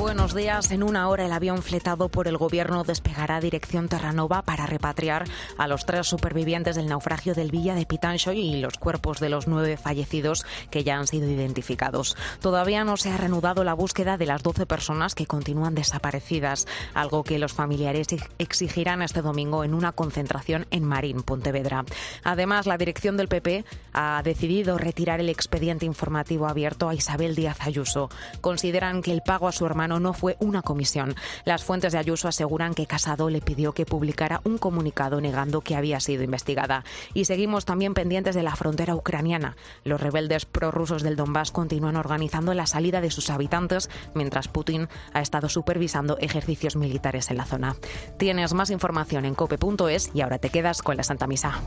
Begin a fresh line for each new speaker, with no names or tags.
Buenos días. En una hora el avión fletado por el gobierno despegará dirección Terranova para repatriar a los 3 supervivientes del naufragio del Villa de Pitanxoy y los cuerpos de los 9 fallecidos que ya han sido identificados. Todavía no se ha reanudado la búsqueda de las 12 personas que continúan desaparecidas, algo que los familiares exigirán este domingo en una concentración en Marín, Pontevedra. Además, la dirección del PP ha decidido retirar el expediente informativo abierto a Isabel Díaz Ayuso. Consideran que el pago a su hermano no fue una comisión. Las fuentes de Ayuso aseguran que Casado le pidió que publicara un comunicado negando que había sido investigada. Y seguimos también pendientes de la frontera ucraniana. Los rebeldes prorrusos del Donbass continúan organizando la salida de sus habitantes, mientras Putin ha estado supervisando ejercicios militares en la zona. Tienes más información en cope.es y ahora te quedas con la Santa Misa.